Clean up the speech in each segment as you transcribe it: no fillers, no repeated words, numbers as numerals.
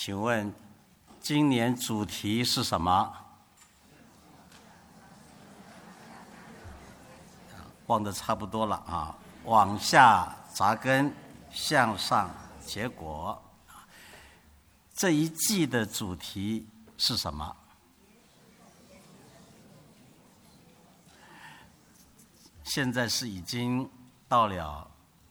请问今年主题是什么？忘得差不多了啊！往下扎根，向上结果。这一季的主题是什么？现在是已经到了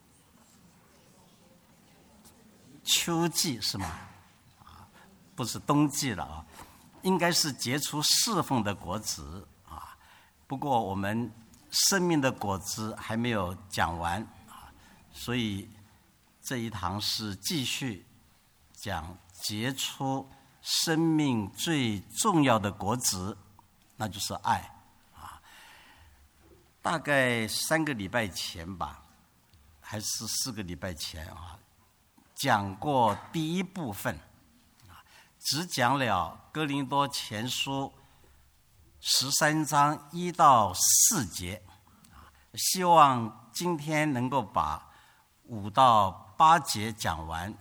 秋季是吗？不是冬季了啊，应该是结出侍奉的果子啊。不过我们生命的果子还没有讲完啊，所以这一堂是继续讲结出生命最重要的果子，那就是爱啊。大概3个礼拜前吧，还是4个礼拜前啊，讲过第一部分。只讲了哥林多前书13章1到4节，希望今天能够把5到8节讲完，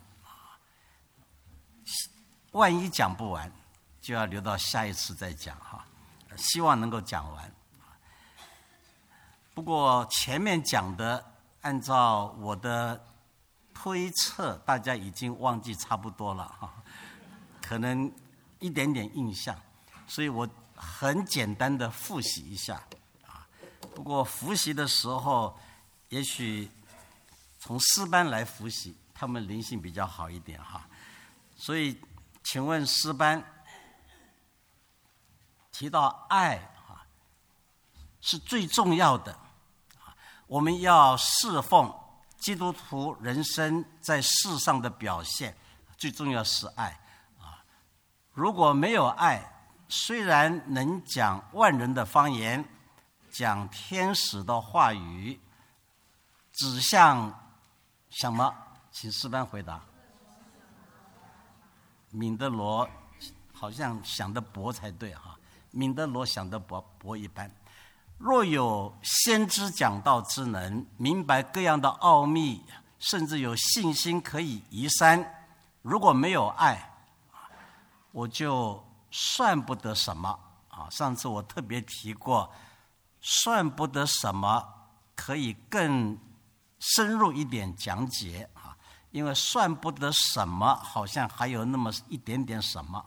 万一讲不完，就要留到下一次再讲哈。希望能够讲完。不过前面讲的，按照我的推测，大家已经忘记差不多了哈。可能一点点印象，所以我很简单的复习一下啊。不过复习的时候，也许从诗班来复习，他们灵性比较好一点哈。所以，请问诗班提到爱啊，是最重要的啊。我们要侍奉基督徒人生在世上的表现，最重要是爱。如果没有爱，虽然能讲万人的方言，讲天使的话语，指向什么？请诗班回答。敏德罗好像想得博才对哈，敏德罗想得博一般。若有先知讲道之能，明白各样的奥秘，甚至有信心可以移山，如果没有爱，我就算不得什么啊！上次我特别提过，算不得什么可以更深入一点讲解啊，因为算不得什么好像还有那么一点点什么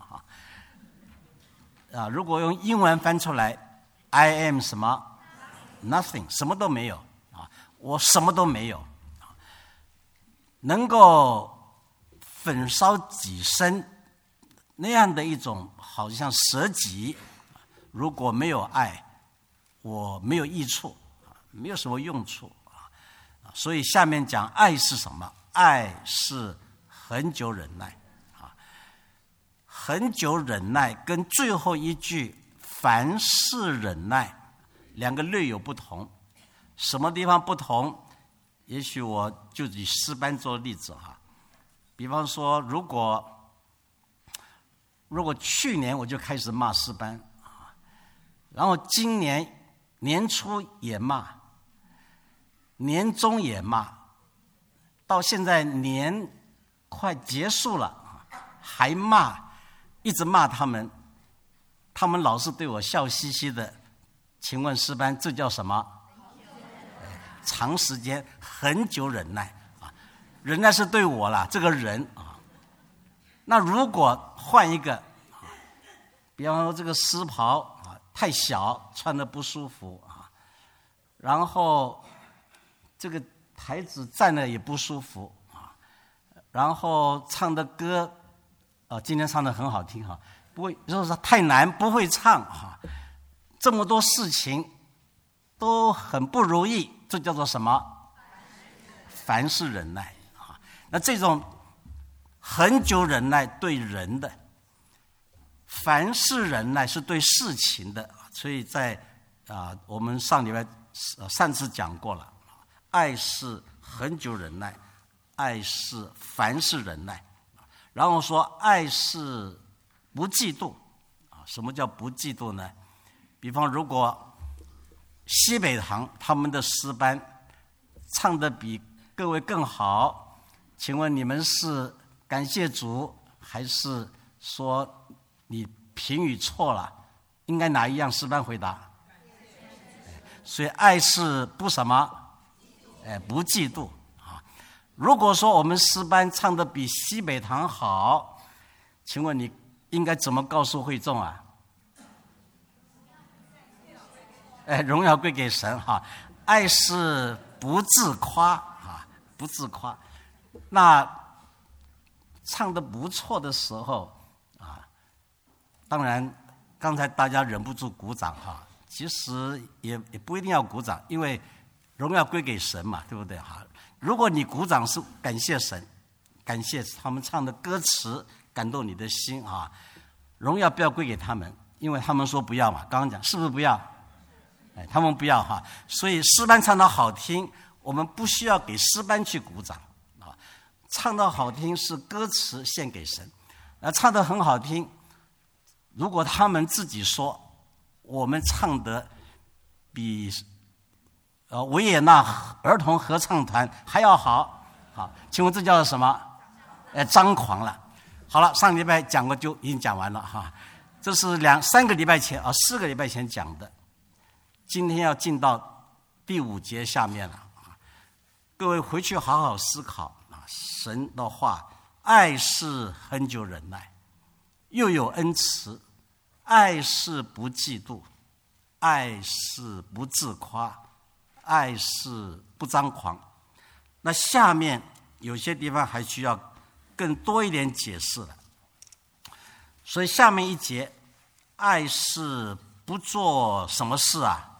啊！如果用英文翻出来 ，I am 什么 ？Nothing， 什么都没有啊！我什么都没有，能够焚烧己身。那样的一种好像舍己，如果没有爱，我没有益处，没有什么用处啊。所以下面讲爱是什么？爱是恒久忍耐啊。恒久忍耐跟最后一句凡事忍耐两个略有不同。什么地方不同？也许我就以诗班做例子哈。比方说，如果去年我就开始骂诗班啊，然后今年年初也骂，年中也骂，到现在年快结束了还骂，一直骂他们老是对我笑嘻嘻的。请问诗班，这叫什么？长时间很久忍耐啊，忍耐是对我啦，这个人啊。那如果换一个，比方说这个丝袍啊太小，穿得不舒服啊，然后这个台子站了也不舒服啊，然后唱的歌今天唱得很好听哈，不会就是太难不会唱哈，这么多事情都很不如意，这叫做什么？凡事忍耐啊。那这种很久忍耐对人的，凡事忍耐是对事情的，所以在我们上次讲过了，爱是很久忍耐，爱是凡事忍耐，然后说爱是不嫉妒啊。什么叫不嫉妒呢？比方如果西北堂他们的诗班唱得比各位更好，请问你们是感谢主还是说你评语错了？应该哪一样？诗班回答。所以爱是不什么？不嫉妒啊。如果说我们诗班唱的比西北堂好，请问你应该怎么告诉会众啊？荣耀归给神哈。爱是不自夸啊，不自夸。那唱得不错的时候啊，当然刚才大家忍不住鼓掌哈。其实也不一定要鼓掌，因为荣耀归给神嘛，对不对哈？如果你鼓掌是感谢神，感谢他们唱的歌词感动你的心啊，荣耀不要归给他们，因为他们说不要嘛。刚刚讲是不是不要？他们不要哈。所以诗班唱得好听，我们不需要给诗班去鼓掌啊。唱得好听是歌词献给神，唱得很好听，如果他们自己说我们唱得比维也纳儿童合唱团还要好，好，请问这叫什么？张狂了。好了，上礼拜讲过就已经讲完了哈，这是3个礼拜前4个礼拜前讲的，今天要进到第5节下面了。各位回去好好思考神的话，爱是恒久忍耐，又有恩慈。爱是不嫉妒，爱是不自夸，爱是不张狂。那下面有些地方还需要更多一点解释了。所以下面一节，爱是不做什么事啊？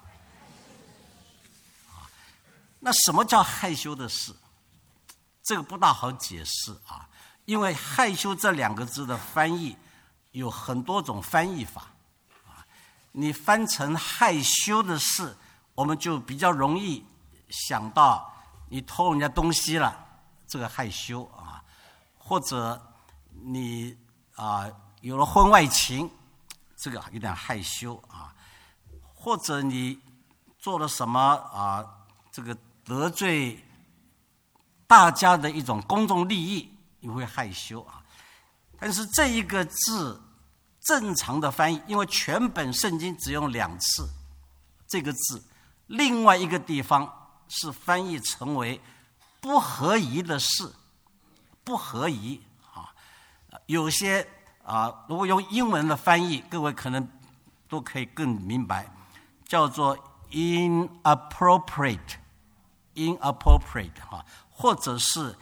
那什么叫害羞的事？这个不大好解释啊，因为害羞这2个字的翻译有很多种翻译法啊，你翻成害羞的事，我们就比较容易想到你偷人家东西了，这个害羞啊，或者你有了婚外情，这个有点害羞啊，或者你做了什么这个得罪大家的一种公众利益，你会害羞啊。但是这一个字正常的翻译，因为全本圣经只用2次这个字，另外一个地方是翻译成为不合宜的事，不合宜啊。有些如果用英文的翻译，各位可能都可以更明白，叫做 inappropriate 或者是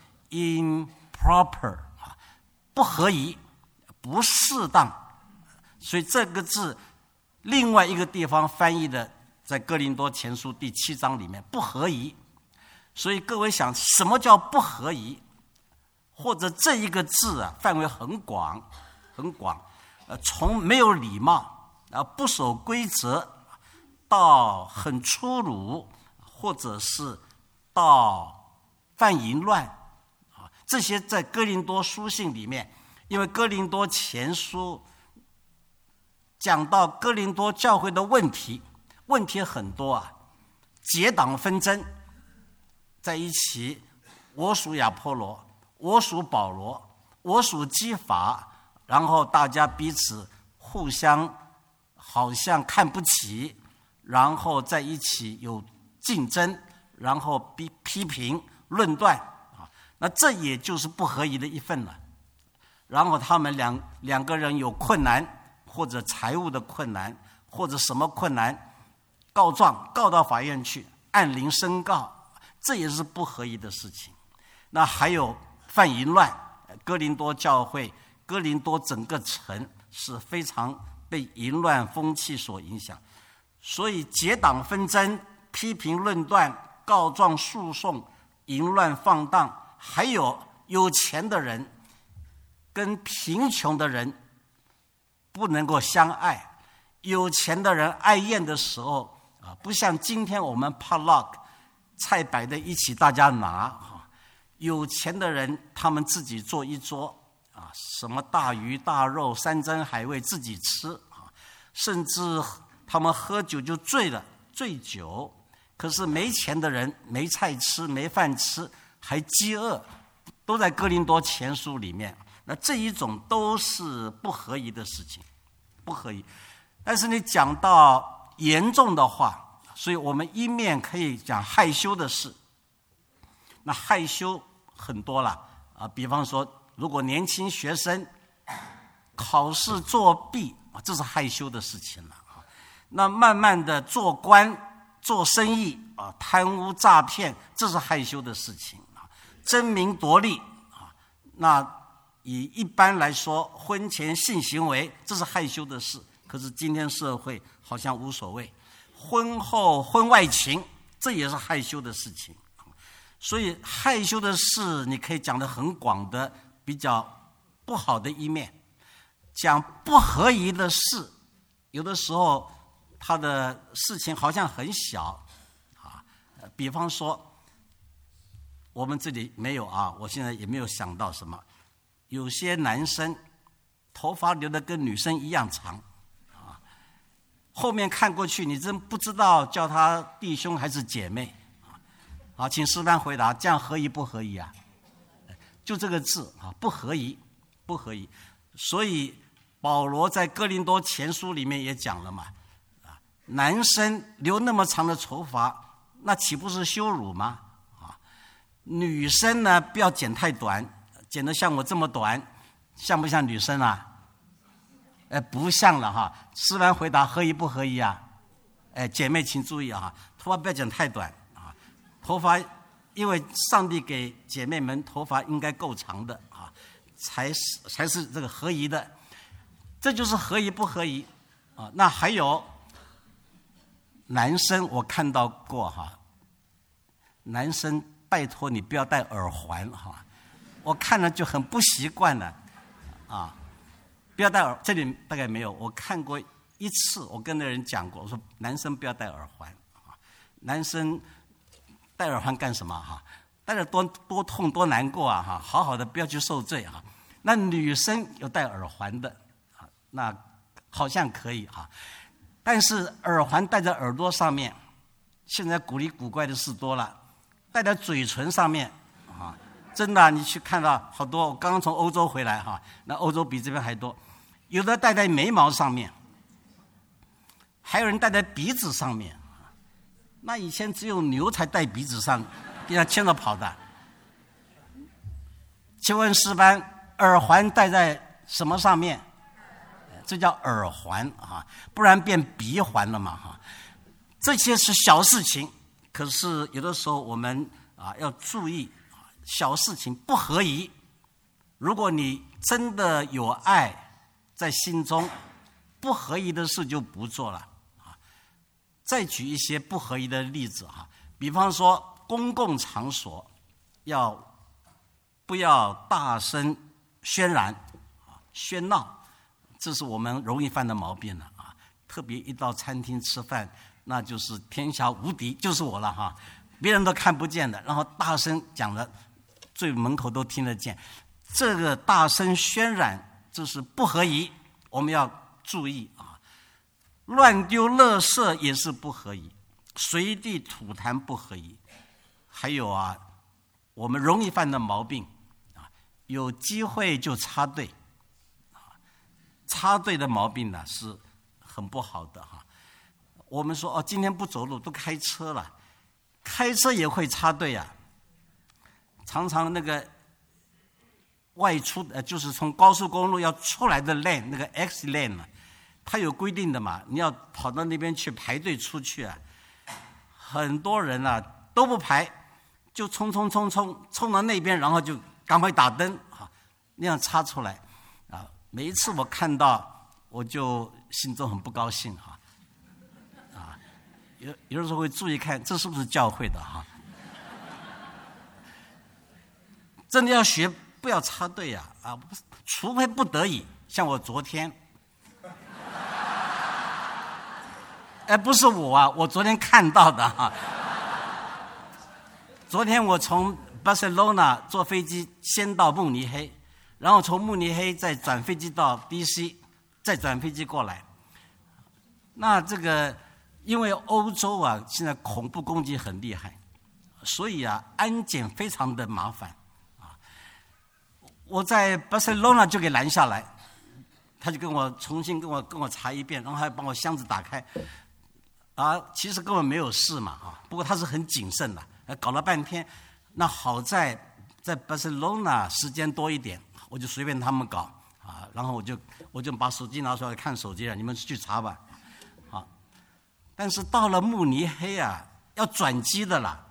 improper 不合宜，不适当。所以这个字另外一个地方翻译的，在哥林多前书第7章里面，不合宜。所以各位想，什么叫不合宜？或者这一个字范围很广很广，从没有礼貌不守规则，到很粗鲁，或者是到犯淫乱这些在哥林多书信里面，因为哥林多前书讲到哥林多教会的问题很多结党纷争在一起，我属亚波罗，我属保罗，我属基法，然后大家彼此互相好像看不起，然后在一起有竞争，然后批评论断那这也就是不合宜的一份了。然后他们两个人有困难，或者财务的困难，或者什么困难，告状告到法院去，按铃申告，这也是不合宜的事情。那还有犯淫乱，哥林多教会，哥林多整个城是非常被淫乱风气所影响，所以结党纷争、批评论断、告状诉讼、淫乱放荡，还有钱的人跟贫穷的人不能够相爱。有钱的人爱宴的时候不像今天我们 potluck 菜摆在一起大家拿有钱的人他们自己做一桌什么大鱼大肉、山珍海味自己吃甚至他们喝酒就醉了，醉酒。可是没钱的人没菜吃、没饭吃，还饥饿，都在哥林多前书里面。 那这一种都是不合宜的事情，不合宜。但是你讲到严重的话，所以我们一面可以讲害羞的事。那害羞很多了啊，比方说，如果年轻学生考试作弊，这是害羞的事情了啊。那慢慢的做官、做生意啊，贪污诈骗，这是害羞的事情啊。争名夺利啊，那以一般来说，婚前性行为这是害羞的事。可是今天社会好像无所谓，婚后婚外情，这也是害羞的事情。所以害羞的事，你可以讲得很广的，比较不好的一面。讲不合宜的事，有的时候他的事情好像很小啊。比方说，我们这里没有啊，我现在也没有想到什么。有些男生头发留得跟女生一样长啊，后面看过去，你真不知道叫他弟兄还是姐妹。好，请诗班回答，这样合宜不合宜啊？就这个字啊，不合宜，不合宜。所以保罗在哥林多前书里面也讲了嘛，男生留那么长的头发，那岂不是羞辱吗？啊，女生呢不要剪太短，剪得像我这么短，像不像女生啊？不像了哈。诗班回答，合宜不合宜啊？姐妹请注意啊，头发不要剪太短。头发，因为上帝给姐妹们头发应该够长的啊，才是这个合宜的，这就是合宜不合宜啊。那还有男生，我看到过哈，男生拜托你不要戴耳环哈，我看了就很不习惯了啊，不要戴耳，这里大概没有，我看过一次，我跟那人讲过，我说男生不要戴耳环啊，男生。戴耳环干什么哈？戴了多痛多难过啊哈！好好的不要去受罪啊。那女生有戴耳环的啊，那好像可以哈。但是耳环戴在耳朵上面，现在古里古怪的事多了。戴在嘴唇上面啊，真的啊，你去看到好多。我刚刚从欧洲回来哈，那欧洲比这边还多。有的戴在眉毛上面，还有人戴在鼻子上面。那以前只有牛才戴鼻子上，给他牵着跑的。请问诗班，耳环戴在什么上面？这叫耳环啊，不然变鼻环了嘛哈。这些是小事情，可是有的时候我们啊要注意，小事情不合宜。如果你真的有爱在心中，不合宜的事就不做了。再举一些不合宜的例子哈，比方说公共场所不要大声渲染、喧闹，这是我们容易犯的毛病了啊。特别一到餐厅吃饭，那就是天下无敌，就是我了哈，别人都看不见的，然后大声讲了，最门口都听得见。这个大声渲染，这是不合宜，我们要注意啊。乱丢垃圾也是不合宜，随地吐痰不合宜。还有啊，我们容易犯的毛病啊，有机会就插队，插队的毛病呢是很不好的哈。我们说今天不走路都开车了，开车也会插队啊。常常那个外出就是从高速公路要出来的 lane 那个 X lane 嘛。他有规定的嘛，你要跑到那边去排队出去啊，很多人啊都不排，就冲到那边，然后就赶快打灯啊，那样插出来啊。每一次我看到，我就心中很不高兴啊，有的时候会注意看这是不是教会的哈。真的要学，不要插队呀啊，除非不得已，像我昨天。不是我啊，我昨天看到的哈。昨天我从巴塞罗那坐飞机先到慕尼黑，然后从慕尼黑再转飞机到 DC， 再转飞机过来。那这个因为欧洲啊现在恐怖攻击很厉害，所以啊安检非常的麻烦啊。 我在巴塞罗那就给拦下来，他就重新跟我查一遍，然后还帮我箱子打开，其实根本没有事嘛不过他是很谨慎的，搞了半天，那好在巴塞罗那时间多一点，我就随便他们搞然后我就把手机拿出来看手机了，你们去查吧但是到了慕尼黑要转机的了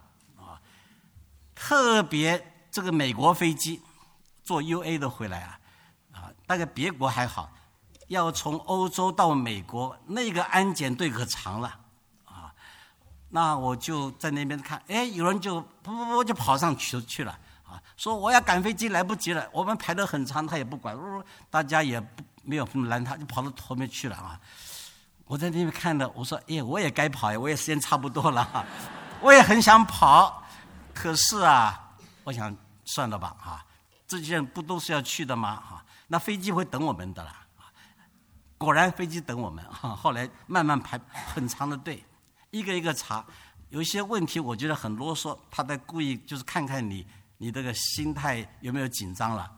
特别这个美国飞机坐 UA 的回来大概别国还好，要从欧洲到美国，那个安检队可长了那我就在那边看，有人就就跑上去了说我要赶飞机来不及了，我们排得很长，他也不管，大家也没有拦他，就跑到后面去了我在那边看的，我说我也该跑我也时间差不多了我也很想跑，可是我想算了吧这些人不都是要去的吗那飞机会等我们的啦果然飞机等我们后来慢慢排很长的队，一个一个查，有一些问题我觉得很啰嗦，他在故意就是看看你这个心态有没有紧张了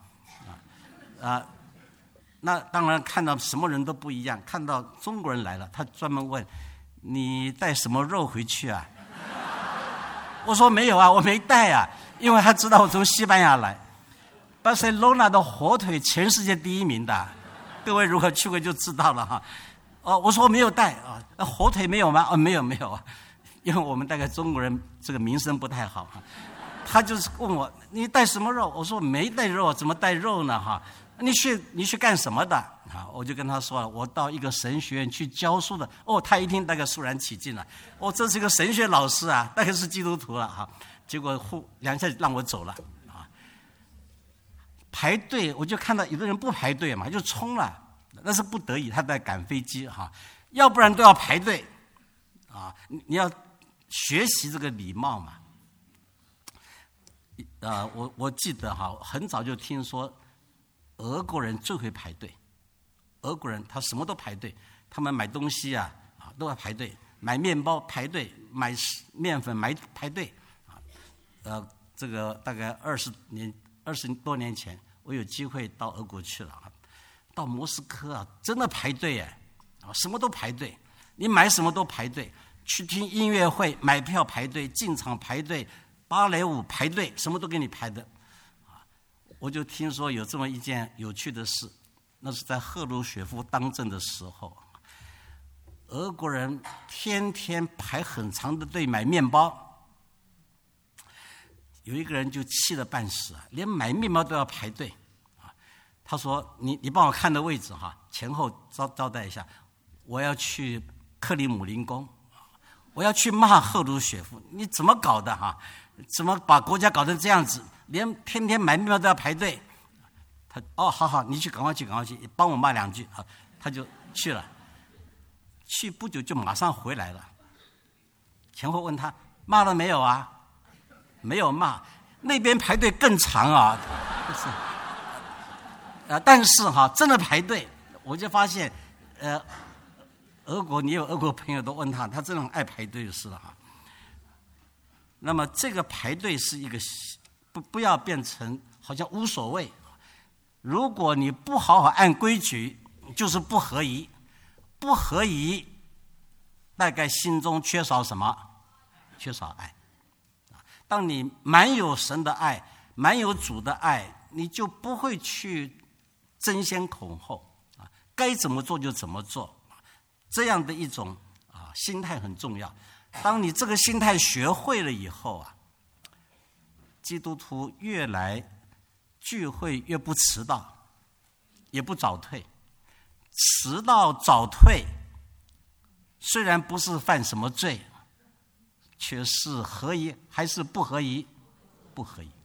那当然看到什么人都不一样，看到中国人来了，他专门问你带什么肉回去我说没有我没带因为他知道我从西班牙来，巴塞罗那的火腿全世界第1名的，各位如果去过就知道了我说我没有带火腿没有吗？没有因为我们大概中国人这个名声不太好他就是问我你带什么肉？我说没带肉，怎么带肉呢你去干什么的我就跟他说我到一个神学院去教书的他一听大概肃然起敬了这是一个神学老师大概是基督徒了结果2下让我走了排队我就看到有的人不排队嘛就冲了，那是不得已他在赶飞机要不然都要排队你要学习这个礼貌嘛我记得很早就听说俄国人最会排队，俄国人他什么都排队，他们买东西都要排队，买面包排队，买面粉排队这个大概20多年前我有机会到俄国去了到莫斯科真的排队什么都排队，你买什么都排队，去听音乐会买票排队，进场排队，芭蕾舞排队，什么都给你排的我就听说有这么一件有趣的事，那是在赫鲁雪夫当政的时候，俄国人天天排很长的队买面包，有一个人就气得半死连买面包都要排队他说你帮我看的位置前后招待一下，我要去克里姆林宫，我要去骂赫鲁雪夫，你怎么搞的怎么把国家搞成这样子，连天天买面包都要排队。他好你赶快去帮我骂2句他就去了，去不久就马上回来了，前后问他骂了没有没有骂，那边排队更长但是真的排队，我就发现俄国你有俄国朋友都问他真的很爱排队就是了那么这个排队是一个不要变成好像无所谓，如果你不好好按规矩就是不合宜，不合宜大概心中缺少什么？缺少爱。当你满有神的爱，满有主的爱，你就不会去争先恐后该怎么做就怎么做，这样的一种心态很重要。当你这个心态学会了以后基督徒越来聚会越不迟到，也不早退。迟到早退虽然不是犯什么罪，却是合宜还是不合宜？不合宜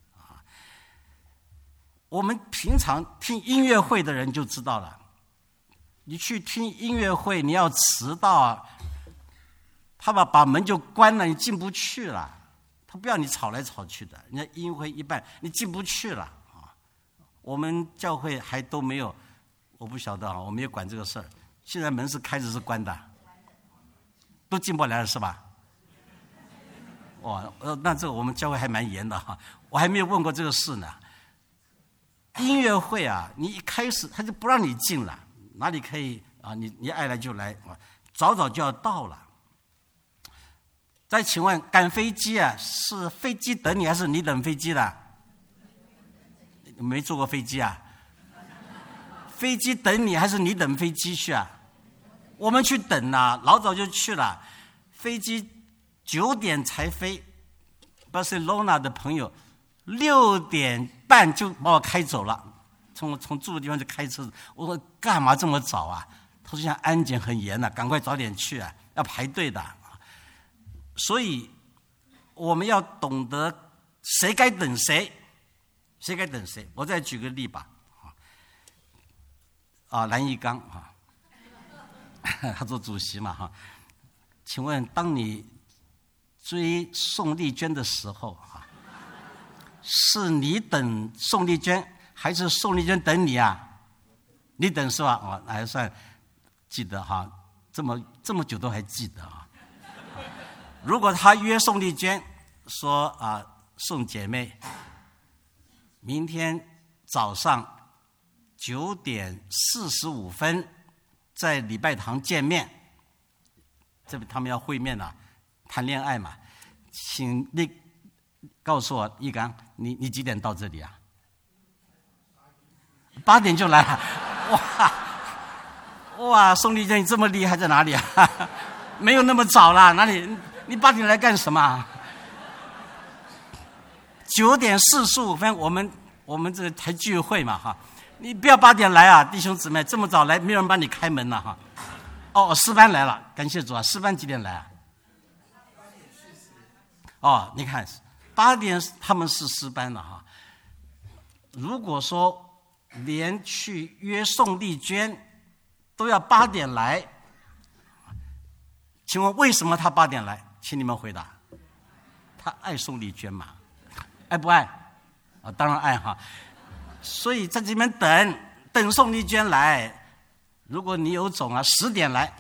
我们平常听音乐会的人就知道了，你去听音乐会你要迟到他把门就关了，你进不去了，他不要你吵来吵去的，人家音乐会一半你进不去了我们教会还都没有，我不晓得我没有管这个事儿，现在门是开着是关的，都进不来了是吧？那这个我们教会还蛮严的我还没有问过这个事呢。 音乐会啊，你一开始他就不让你进了，哪里可以啊？你爱来就来啊，早早就要到了。再请问，赶飞机啊，是飞机等你，还是你等飞机的？没坐过飞机啊？飞机等你，还是你等飞机去啊？我们去等啊，老早就去了。飞机9点才飞，巴塞罗那的朋友6点半就把我开走了，从住的地方就开车。我说干嘛这么早啊？他说现在安检很严啊，赶快早点去啊，要排队的。所以我们要懂得谁该等谁，谁该等谁。我再举个例吧，蓝一刚他做主席嘛请问当你追宋丽娟的时候是你等宋丽娟，还是宋丽娟等你啊？你等是吧？还算记得这么久都还记得如果他约宋丽娟说宋姐妹，明天早上9点45分在礼拜堂见面，这他们要会面了，谈恋爱嘛，请你告诉我，一刚，你几点到这里啊？8点就来了，哇，宋丽娟你这么厉害在哪里啊？没有那么早啦，哪里？你8点来干什么？9点45分，我们这个才聚会嘛你不要8点来啊，弟兄姊妹，这么早来，没有人帮你开门了诗班来了，感谢主啊！诗班几点来你看8点他们是诗班了如果说连去约宋丽娟都要8点来，请问为什么他8点来？请你们回答。他爱宋丽娟嘛？爱不爱？当然爱所以在这边等宋丽娟来。如果你有种10点来，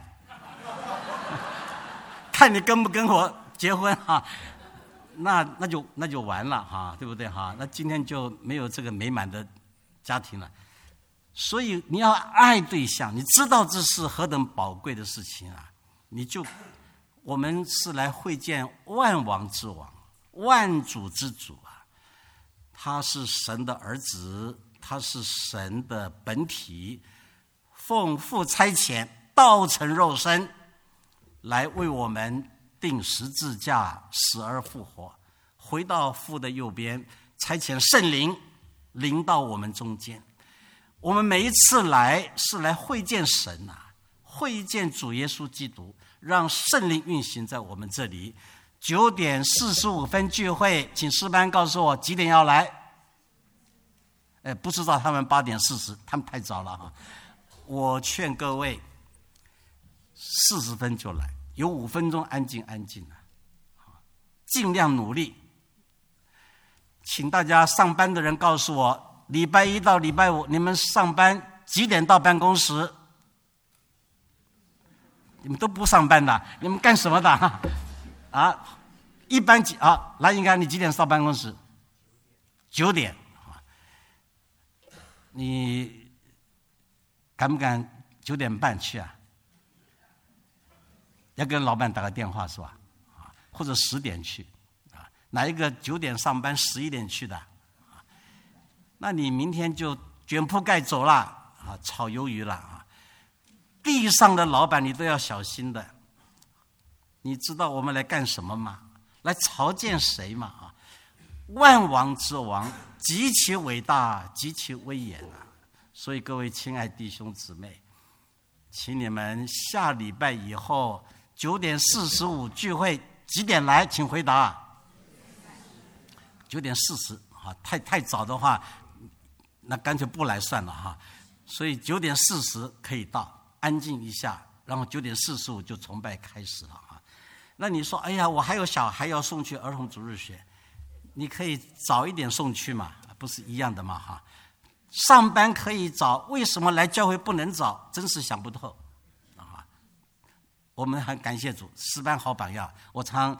看你跟不跟我结婚那就完了对不对那今天就没有这个美满的家庭了。所以你要爱对象，你知道这是何等宝贵的事情我们是来会见万王之王，万主之主他是神的儿子，他是神的本体，奉父差遣，道成肉身，来为我们钉十字架，死而复活，回到父的右边，差遣圣灵临到我们中间。我们每一次来是来会见神会见主耶稣基督，让圣灵运行在我们这里。9点45分聚会，请诗班告诉我几点要来。不知道他们8点40，他们太早了我劝各位40分就来，有5分钟安静尽量努力。请大家上班的人告诉我，礼拜1到礼拜5你们上班几点到办公室？你们都不上班的，你们干什么的一般蓝应该你几点到办公室？9点。你敢不敢9点半去要跟老板打个电话是吧？或者10点去哪一个9点上班11点去的那你明天就卷铺盖走了炒鱿鱼了地上的老板你都要小心的。你知道我们来干什么吗？来朝见谁吗？万王之王，极其伟大，极其威严所以各位亲爱弟兄姊妹，请你们下礼拜以后9点45聚会几点来？请回答。9点40太早的话，那干脆不来算了所以9点40可以到，安静一下，然后9点45就崇拜开始了那你说，哎呀，我还有小孩要送去儿童主日学，你可以早一点送去嘛，不是一样的嘛上班可以早，为什么来教会不能早？真是想不透我们很感谢主，诗班好榜样。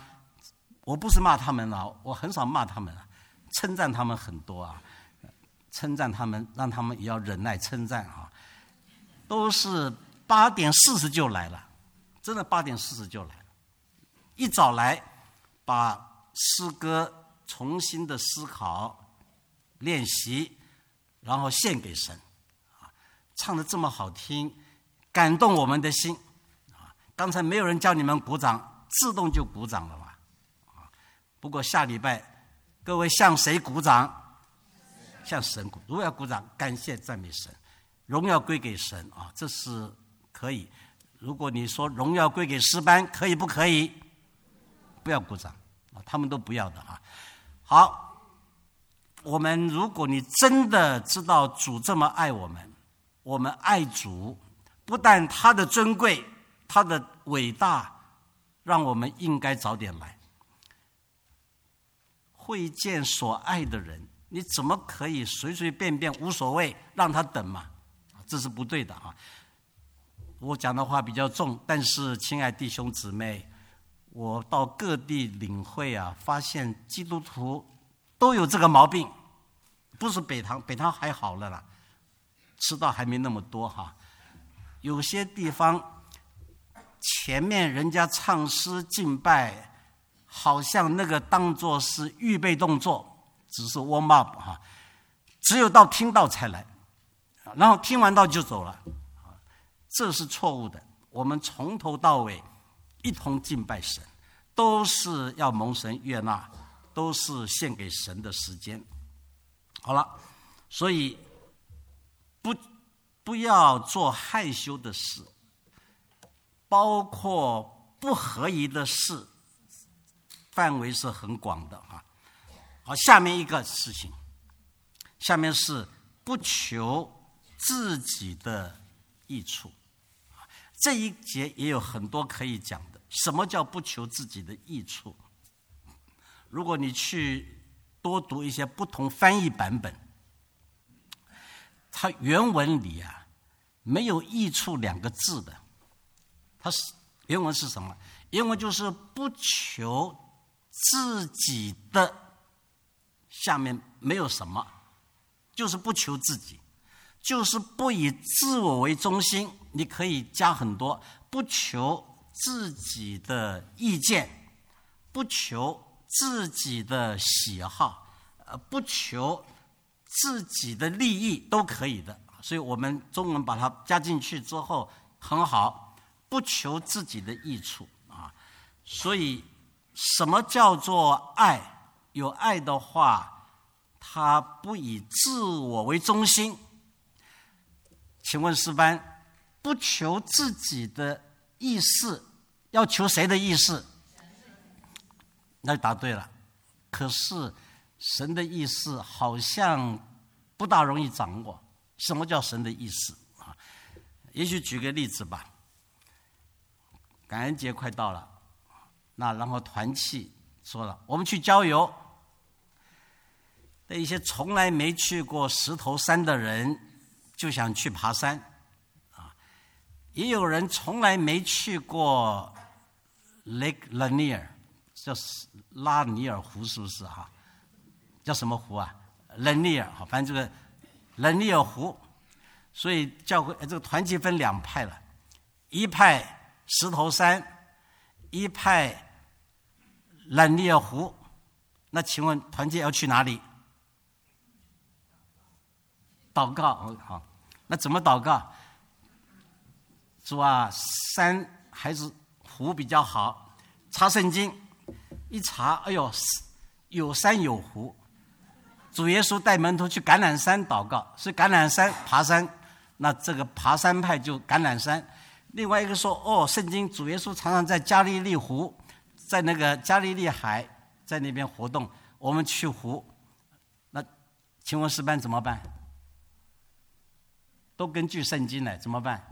我不是骂他们我很少骂他们称赞他们很多称赞他们，让他们也要忍耐称赞啊。都是8:40就来了，真的8:40就来了。一早来，把诗歌重新的思考、练习，然后献给神。唱得这么好听，感动我们的心。刚才没有人叫你们鼓掌，自动就鼓掌了嘛。不过下礼拜各位向谁鼓掌？向神鼓。如果要鼓掌，感谢赞美神，荣耀归给神啊，这是可以。如果你说荣耀归给诗班，可以不可以？不要鼓掌啊，他们都不要的啊。好，我们如果你真的知道主这么爱我们，我们爱主，不但他的尊贵，他的伟大，让我们应该早点来。会见所爱的人，你怎么可以随随便便无所谓让他等嘛？这是不对的啊！我讲的话比较重，但是亲爱弟兄姊妹，我到各地领会啊，发现基督徒都有这个毛病，不是北堂还好了啦，吃到还没那么多哈。有些地方前面人家唱诗敬拜，好像那个当作是预备动作，只是 warm up 哈，只有到听到才来，然后听完到就走了，这是错误的。我们从头到尾一同敬拜神，都是要蒙神悦纳，都是献给神的时间。好了，所以不要做害羞的事，包括不合宜的事，范围是很广的啊。好，下面一个事情，下面是不求自己的益处。这一节也有很多可以讲的。什么叫不求自己的益处？如果你去多读一些不同翻译版本，它原文里啊没有益处2个字的。它原文是什么？原文就是不求自己的，下面没有什么，就是不求自己，就是不以自我为中心。你可以加很多，不求自己的意见，不求自己的喜好，不求自己的利益都可以的。所以我们中文把它加进去之后很好，不求自己的益处啊。所以什么叫做爱？有爱的话，他不以自我为中心。请问诗班，不求自己的意思，要求谁的意思？那就答对了。可是神的意思好像不大容易掌握。什么叫神的意思啊？也许举个例子吧。感恩节快到了，那然后团契说了，我们去郊游。那一些从来没去过石头山的人就想去爬山啊，也有人从来没去过 Lake Lanier， 叫拉尼尔湖是不是哈？叫什么湖啊 ？Lanier， 反正这个Lanier湖。所以教会这个团契分2派了，一派石头山，一派Lanier湖。那请问团契要去哪里？祷告。好，那怎么祷告？主啊，山还是湖比较好？查圣经，一查，哎呦，有山有湖。主耶稣带门徒去橄榄山祷告，是橄榄山爬山，那这个爬山派就橄榄山。另外一个说，哦，圣经主耶稣常常在加利利湖，在那个加利利海，在那边活动，我们去湖。那请问诗班怎么办？都根据圣经来，怎么办？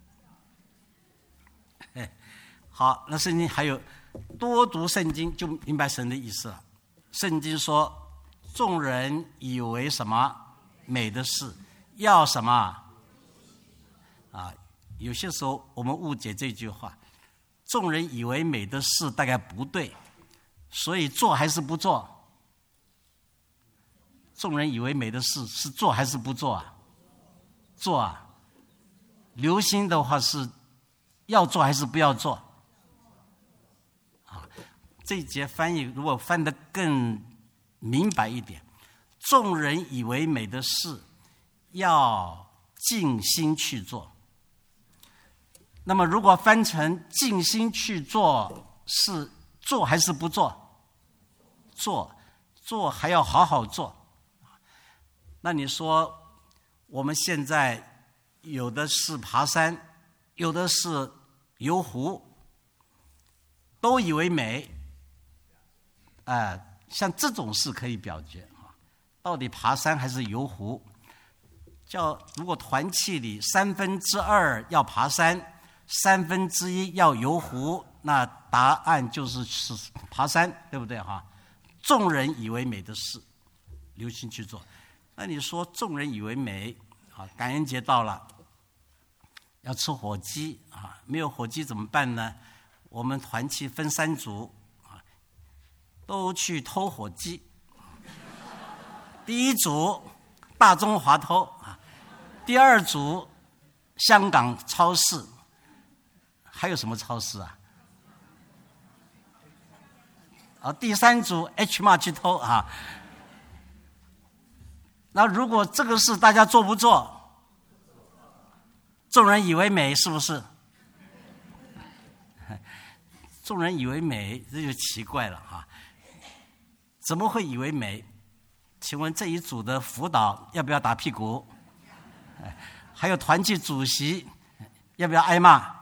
好，那圣经还有多读圣经就明白神的意思了。圣经说，众人以为什么美的事，要什么啊？有些时候我们误解这句话，众人以为美的事大概不对，所以做还是不做？ 众人以为美的事是做还是不做啊？做啊。留心的话是要做还是不要做？啊，这一节翻译如果翻得更明白一点，众人以为美的事要尽心去做。那么如果翻成尽心去做，是做还是不做？做还要好好做。那你说我们现在有的是爬山，有的是游湖，都以为美，像这种事可以表决啊。到底爬山还是游湖？如果团契里2/3要爬山，1/3要游湖，那答案就是爬山，对不对哈？众人以为美的事，留心去做。那你说众人以为美啊，感恩节到了，要吃火鸡啊，没有火鸡怎么办呢？我们团契分3组啊，都去偷火鸡。第一组大中华偷啊，第二组香港超市，还有什么超市啊？第3组 H Mart 去偷啊。那如果这个事大家做不做？众人以为美，是不是？众人以为美，这就奇怪了哈。怎么会以为美？请问这一组的辅导要不要打屁股？还有团契主席要不要挨骂？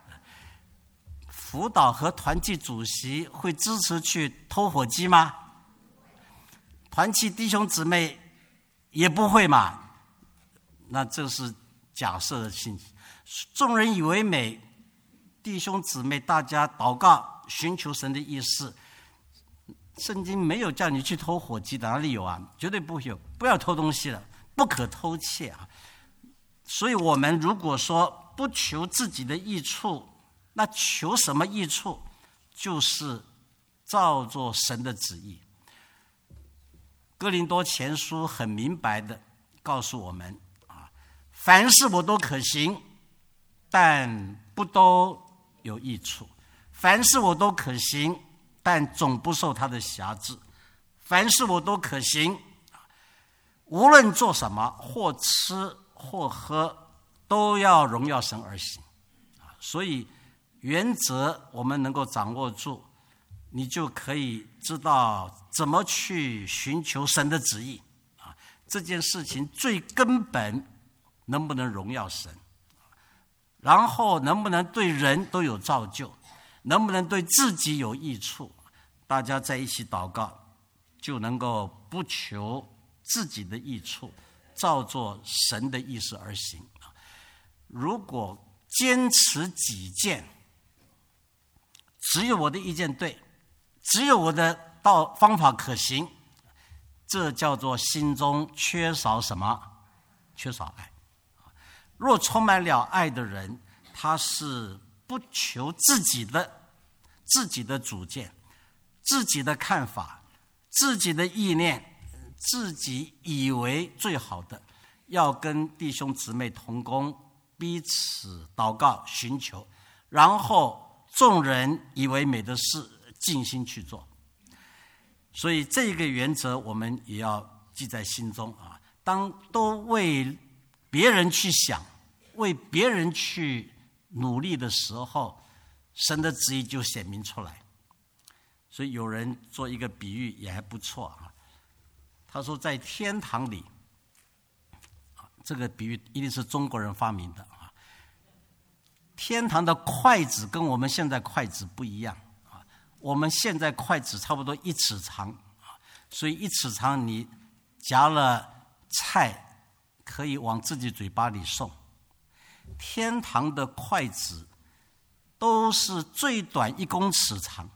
辅导和团契主席会支持去偷火鸡吗？团契弟兄姊妹也不会嘛？那这是假设的信息。众人以为美，弟兄姊妹大家祷告寻求神的意思。圣经没有叫你去偷火鸡的，哪里有啊？绝对不会有。不要偷东西了，不可偷窃啊。所以我们如果说不求自己的益处，那求什么益处？就是照做神的旨意。哥林多前书很明白的告诉我们啊，凡事我都可行，但不都有益处；凡事我都可行，但总不受他的辖制。凡事我都可行，无论做什么，或吃或喝，都要荣耀神而行。所以原则我们能够掌握住，你就可以知道怎么去寻求神的旨意。这件事情最根本能不能荣耀神，然后能不能对人都有造就，能不能对自己有益处，大家在一起祷告，就能够不求自己的益处，照做神的意思而行。如果坚持己见，只有我的意见对，只有我的方法可行，这叫做心中缺少什么？缺少爱。若充满了爱的人，他是不求自己的主见、自己的看法、自己的意念、自己以为最好的，要跟弟兄姊妹同工，彼此祷告寻求，然后众人以为美的事尽心去做。所以这个原则我们也要记在心中啊。当都为别人去想，为别人去努力的时候，神的旨意就显明出来。所以有人做一个比喻也还不错啊。他说在天堂里，这个比喻一定是中国人发明的啊。天堂的筷子跟我们现在筷子不一样啊。我们现在筷子差不多1尺长啊，所以1尺长你夹了菜可以往自己嘴巴里送。天堂的筷子都是最短1公尺长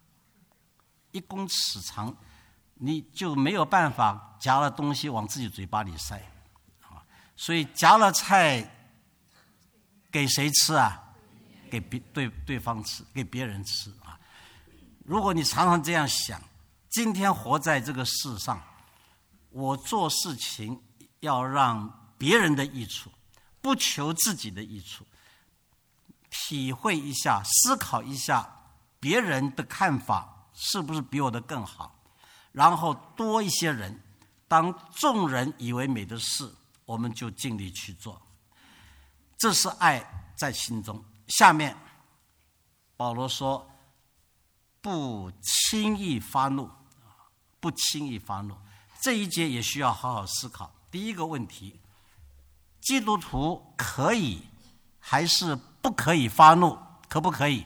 ，1公尺长，你就没有办法夹了东西往自己嘴巴里塞。所以夹了菜给谁吃啊？给对方吃，给别人吃啊。如果你常常这样想，今天活在这个世上， 我做事情要让别人的益处，不求自己的益处，体会一下，思考一下别人的看法是不是比我的更好，然后多一些人，当众人以为美的事，我们就尽力去做，这是爱在心中。下面保罗说，不轻易发怒，不轻易发怒。这一节也需要好好思考。第一个问题，基督徒可以还是不可以发怒？可不可以？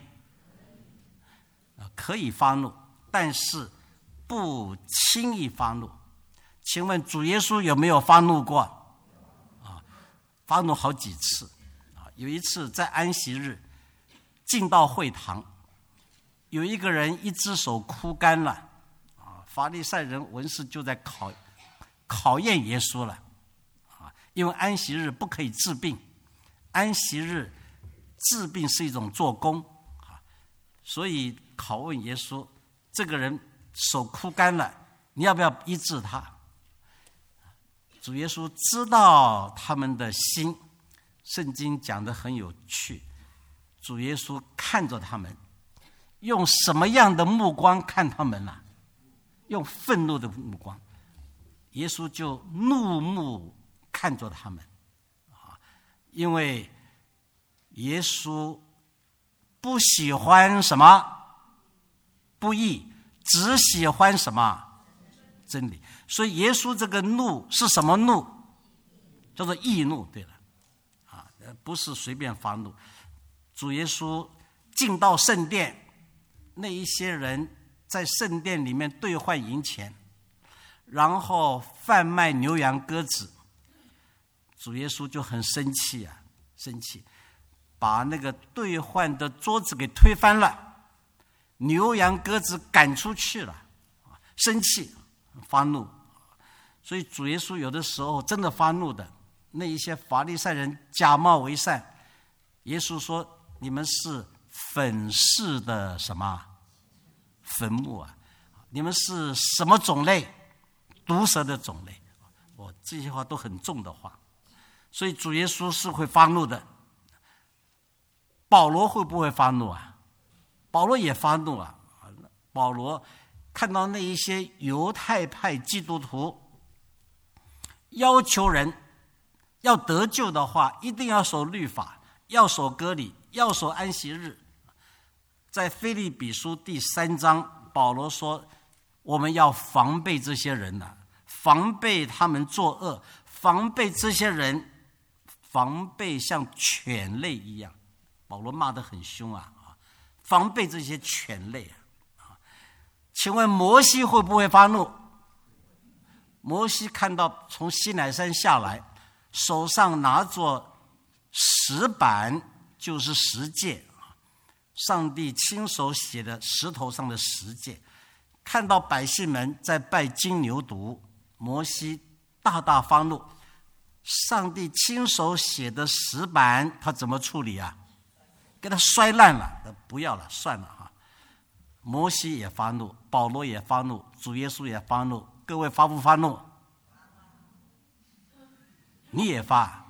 可以发怒，但是不轻易发怒。请问主耶稣有没有发怒过？发怒好几次。有一次在安息日进到会堂，有一个人一只手枯干了，法利赛人文士就在考验耶稣了，因为安息日不可以治病，安息日治病是一种做工，所以拷问耶稣，这个人手枯干了，你要不要医治他？主耶稣知道他们的心，圣经讲得很有趣，主耶稣看着他们，用什么样的目光看他们呢？用愤怒的目光。耶稣就怒目看着他们，因为耶稣不喜欢什么？不义，只喜欢什么？真理。所以耶稣这个怒是什么怒？叫做义怒。对了，不是随便发怒。主耶稣进到圣殿，那一些人在圣殿里面兑换银钱，然后贩卖牛羊鸽子，主耶稣就很生气啊，生气，把那个兑换的桌子给推翻了，牛羊鸽子赶出去了，生气发怒。所以主耶稣有的时候真的发怒的。那一些法利赛人假冒为善，耶稣说，你们是粉饰的什么坟墓啊？你们是什么种类？毒蛇的种类。这些话都很重的话，所以主耶稣是会发怒的。保罗会不会发怒啊？保罗也发怒啊。保罗看到那一些犹太派基督徒要求人要得救的话，一定要守律法，要守割礼，要守安息日。在腓立比书第3章，保罗说，我们要防备这些人啊，防备他们作恶，防备这些人，防备像犬类一样。保罗骂得很凶啊，防备这些犬类啊。请问摩西会不会发怒？摩西看到从西乃山下来，手上拿着石板，就是十诫，上帝亲手写的石头上的十诫，看到百姓们在拜金牛犊，摩西大大发怒。上帝亲手写的石板，他怎么处理啊？给他摔烂了，不要了，算了啊。摩西也发怒，保罗也发怒，主耶稣也发怒。各位发不发怒？你也发，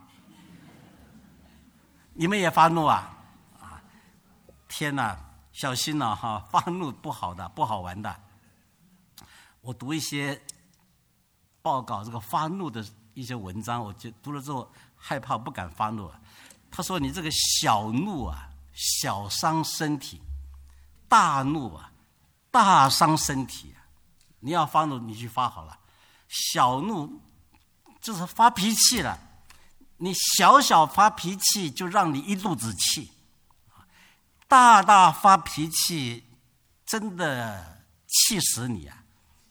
你们也发怒啊？天哪，小心了哈！发怒不好的，不好玩的。我读一些报告这个发怒的一些文章，我就读了之后害怕，不敢发怒了。他说：“你这个小怒啊，小伤身体；大怒啊，大伤身体。你要发怒，你去发好了。小怒就是发脾气了，你小小发脾气就让你一肚子气。大大发脾气，真的气死你啊！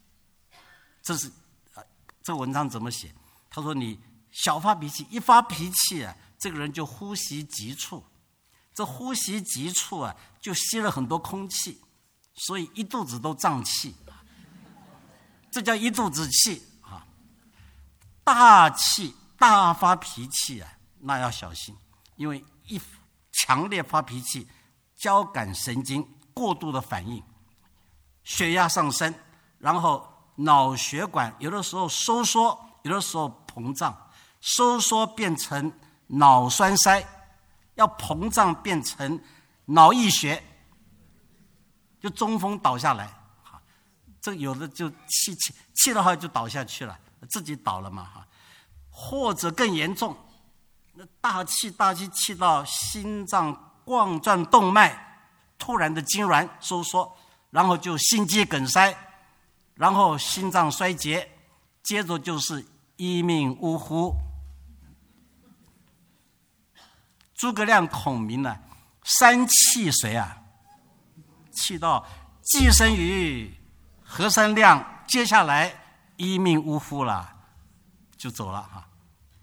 这文章怎么写？他说你小发脾气，一发脾气啊，这个人就呼吸急促，这呼吸急促啊，就吸了很多空气，所以一肚子都胀气，这叫一肚子气啊！大气大发脾气啊，那要小心，因为一强烈发脾气，交感神经过度的反应，血压上升，然后脑血管有的时候收缩，有的时候膨胀，收缩变成脑栓塞，要膨胀变成脑溢血，就中风倒下来。这有的就气的话就倒下去了，自己倒了嘛哈。或者更严重，大气气到心脏冠状动脉突然的痉挛收缩，然后就心肌梗塞，然后心脏衰竭，接着就是一命呜呼。诸葛亮孔明呢，三气谁啊？气到既生瑜，何生亮，接下来一命呜呼了，就走了哈。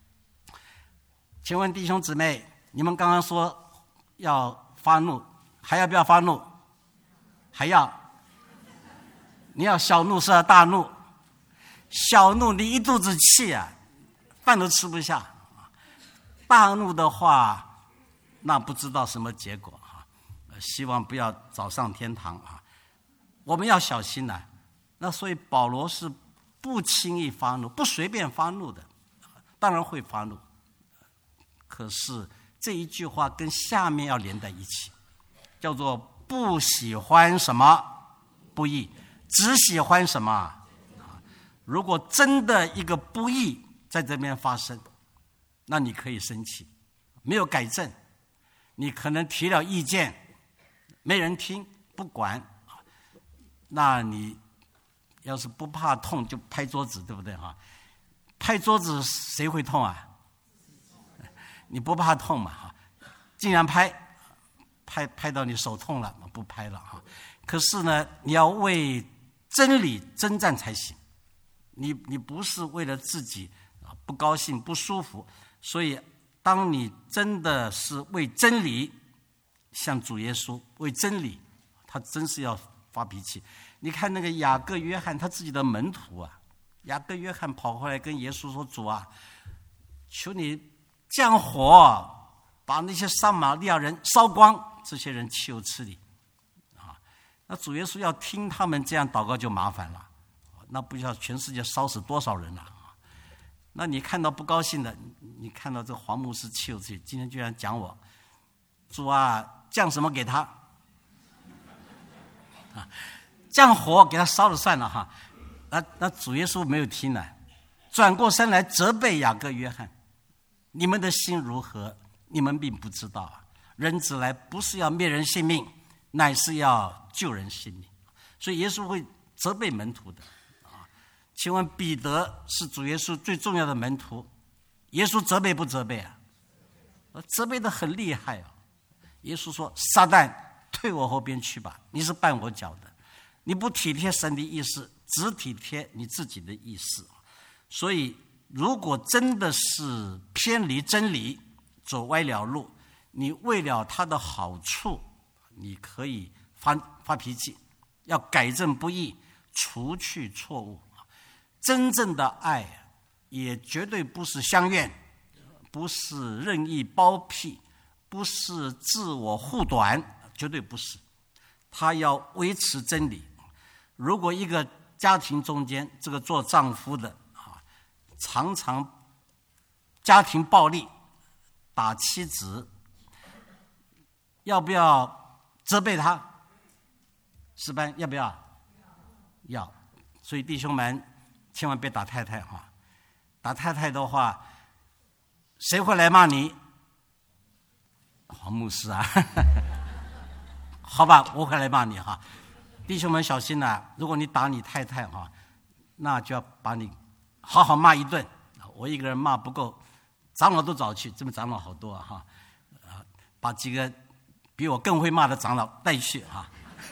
请问弟兄姊妹，你们刚刚说要发怒，还要不要发怒？还要。你要小怒是要大怒，小怒你一肚子气啊，饭都吃不下。大怒的话，那不知道什么结果啊！希望不要早上天堂啊！我们要小心啊。那所以保罗是不轻易发怒，不随便发怒的，当然会发怒。可是这一句话跟下面要连在一起，叫做不喜欢什么不义，只喜欢什么。如果真的一个不义在这边发生，那你可以生气，没有改正，你可能提了意见，没人听，不管，那你要是不怕痛就拍桌子，对不对哈？拍桌子谁会痛啊？你不怕痛嘛哈？竟然拍到你手痛了，不拍了哈。可是呢，你要为真理征战才行。你不是为了自己不高兴不舒服，所以当你真的是为真理，像主耶稣为真理，他真是要发脾气。你看那个雅各约翰他自己的门徒啊，雅各约翰跑回来跟耶稣说：“主啊，求你降火，把那些撒玛利亚人烧光，这些人岂有此理。”那主耶稣要听他们这样祷告就麻烦了，那不知道全世界烧死多少人了。那你看到不高兴的，你看到这黄牧师岂有此理，今天居然讲我，主啊，降什么给他？降火给他烧了算了哈。那主耶稣没有听呢，转过身来责备雅各约翰：你们的心如何？你们并不知道啊！人子来不是要灭人性命，乃是要救人性命。所以耶稣会责备门徒的啊。请问彼得是主耶稣最重要的门徒，耶稣责备不责备啊？责备的很厉害啊！耶稣说：“撒旦，退我后边去吧！你是绊我脚的，你不体贴神的意思，只体贴你自己的意思。”所以，如果真的是偏离真理，走歪了路，你为了他的好处，你可以发脾气，要改正不义，除去错误。真正的爱也绝对不是相怨，不是任意包庇，不是自我护短，绝对不是。他要维持真理。如果一个家庭中间，这个做丈夫的常常家庭暴力，打妻子，要不要责备他？诗班要不要？要。所以弟兄们，千万别打太太哈！打太太的话，谁会来骂你？黄牧师啊，好吧，我会来骂你哈。弟兄们小心啊！如果你打你太太哈，那就要把你好好骂一顿。我一个人骂不够，长老都找去，这边长老好多啊哈，把几个比我更会骂的长老带去啊。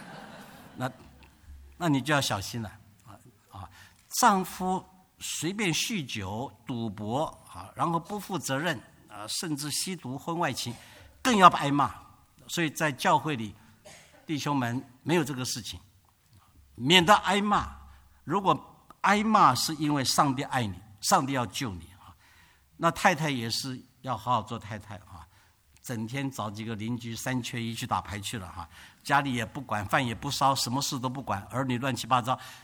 那你就要小心了啊！丈夫随便酗酒、赌博啊，然后不负责任啊，甚至吸毒、婚外情，更要挨骂。所以在教会里，弟兄们没有这个事情，免得挨骂。如果挨骂是因为上帝爱你，上帝要救你啊，那太太也是要好好做太太啊，整天找几个邻居3缺1去打牌去了哈，家里也不管，饭也不烧，什么事都不管，儿女乱七八糟，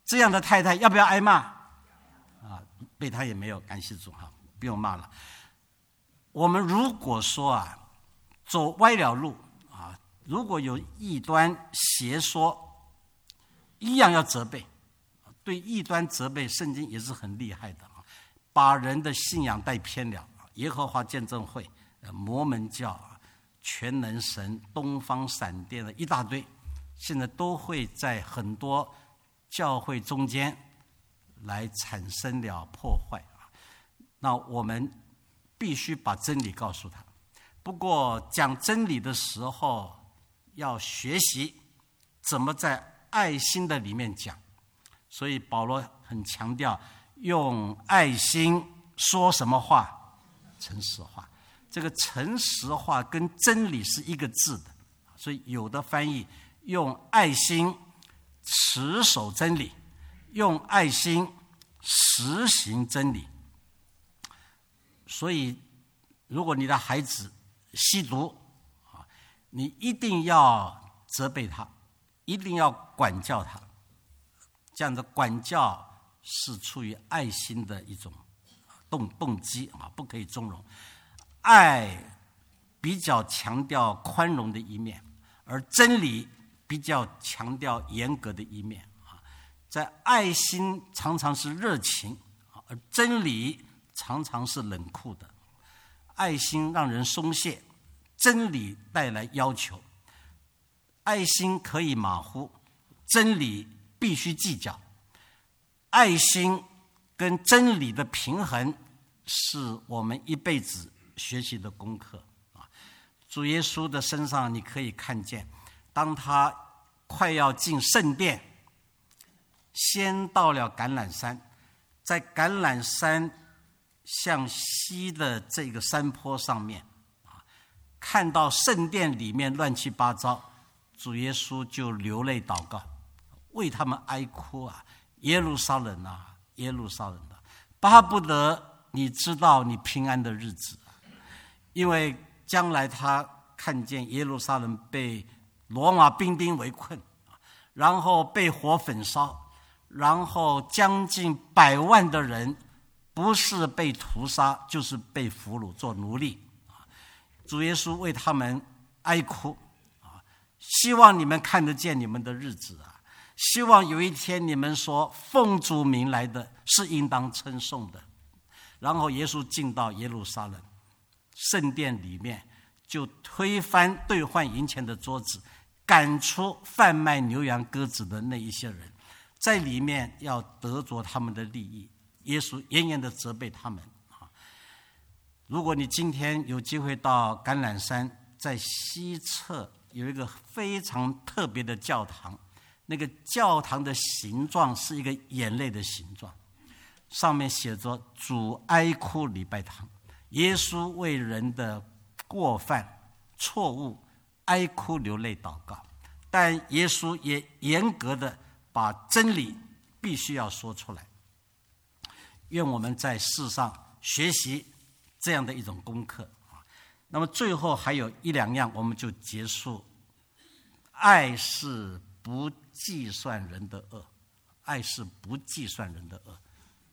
这样的太太要不要挨骂？啊，被他也没有，感谢主哈，不用骂了。我们如果说啊，走歪了路啊，如果有异端邪说，一样要责备。对异端责备，圣经也是很厉害的啊，把人的信仰带偏了。耶和华见证会、摩门教、全能神、东方闪电的一大堆，现在都会在很多教会中间来产生了破坏。那我们必须把真理告诉他。不过讲真理的时候，要学习怎么在爱心的里面讲。所以保罗很强调用爱心说什么话？诚实话。这个诚实话跟真理是一个字的，所以有的翻译用爱心持守真理，用爱心实行真理。所以如果你的孩子吸毒，你一定要责备他，一定要管教他。这样的管教是出于爱心的一种动机啊，不可以纵容。爱比较强调宽容的一面，而真理比较强调严格的一面啊。在爱心常常是热情，而真理常常是冷酷的。爱心让人松懈，真理带来要求。爱心可以马虎，真理必须计较。爱心跟真理的平衡是我们一辈子学习的功课啊。主耶稣的身上你可以看见，当他快要进圣殿，先到了橄榄山，在橄榄山向西的这个山坡上面啊，看到圣殿里面乱七八糟，主耶稣就流泪祷告，为他们哀哭啊。耶路撒冷啊，耶路撒冷啊，巴不得你知道你平安的日子，因为将来他看见耶路撒冷被罗马兵丁围困，然后被火焚烧，然后将近100万的人不是被屠杀就是被俘虏做奴隶。主耶稣为他们哀哭，希望你们看得见你们的日子啊！希望有一天你们说奉主名来的是应当称颂的。然后耶稣进到耶路撒冷圣殿里面，就推翻兑换银钱的桌子，赶出贩卖牛羊鸽子的那一些人，在里面要得着他们的利益。耶稣严严的责备他们。如果你今天有机会到橄榄山，在西侧有一个非常特别的教堂，那个教堂的形状是一个眼泪的形状，上面写着主哀哭礼拜堂。耶稣为人的过犯错误哀哭流泪祷告，但耶稣也严格的把真理必须要说出来。愿我们在世上学习这样的一种功课。那么最后还有1、2样我们就结束。爱是不计算人的恶，爱是不计算人的恶。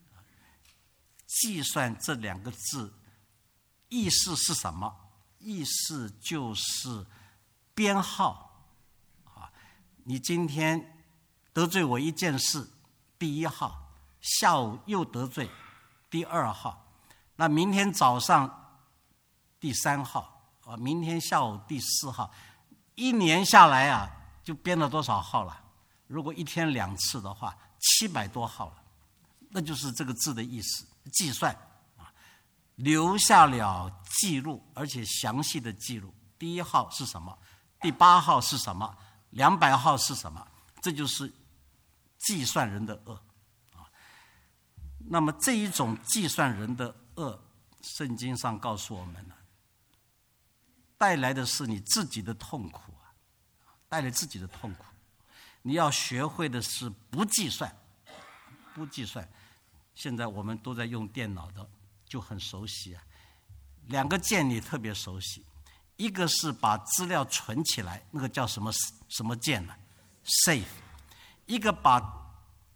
计算这2个字意思是什么？意思就是编号。你今天得罪我一件事，第1号，下午又得罪，第2号，那明天早上第3号，明天下午第4号，一年下来啊，就编了多少号了？如果1天2次的话，700多号了。那就是这个字的意思，计算留下了记录，而且详细的记录。第1号是什么？第8号是什么？200号是什么？这就是计算人的恶。那么这一种计算人的恶，圣经上告诉我们了，带来的是你自己的痛苦啊，带来自己的痛苦。你要学会的是不计算，不计算。现在我们都在用电脑的，就很熟悉啊。2个键你特别熟悉，一个是把资料存起来，那个叫什么键呢？ Save。一个把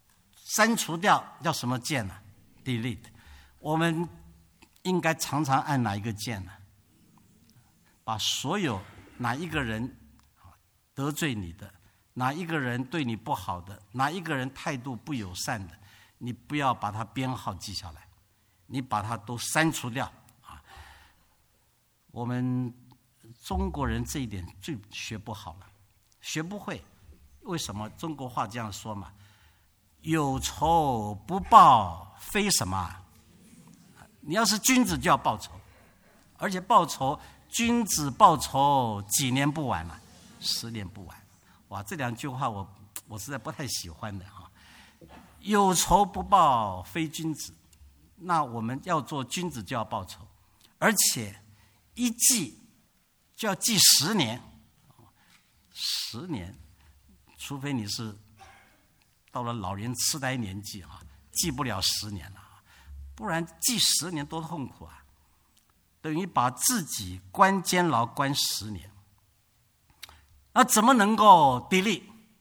删除掉叫什么键呢？delete。我们应该常常按哪一个键呢？把所有哪一个人得罪你的，哪一个人对你不好的，哪一个人态度不友善的，你不要把他编号记下来，你把它都删除掉啊！我们中国人这一点最学不好了，学不会。为什么？中国话这样说嘛，有仇不报非什么？你要是君子就要报仇，而且报仇，君子报仇几年不晚了？10年不晚。哇，这2句话我实在不太喜欢的啊。有仇不报非君子，那我们要做君子就要报仇，而且一记就要记10年，10年，除非你是到了老年痴呆年纪啊，记不了10年了。不然记10年多痛苦啊，等于把自己关监牢关10年。那怎么能够delete？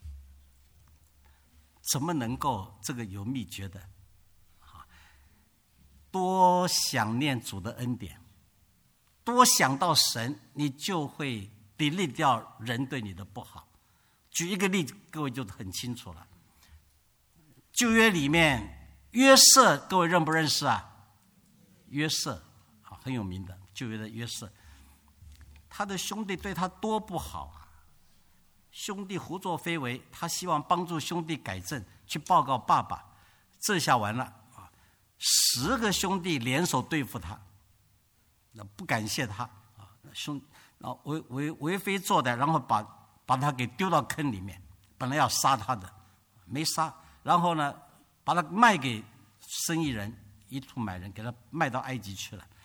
怎么能够这个有秘诀的？多想念主的恩典，多想到神，你就会delete掉人对你的不好。举一个例子，各位就很清楚了。旧约里面约瑟，各位认不认识啊？约瑟很有名的，旧约的约瑟，他的兄弟对他多不好啊！兄弟胡作非为，他希望帮助兄弟改正，去报告爸爸，这下完了啊！10个兄弟联手对付他，那不感谢他啊，为非作歹，然后把他给丢到坑里面，本来要杀他的，没杀，然后呢，把他卖给生意人，一处买人，给他卖到埃及去了。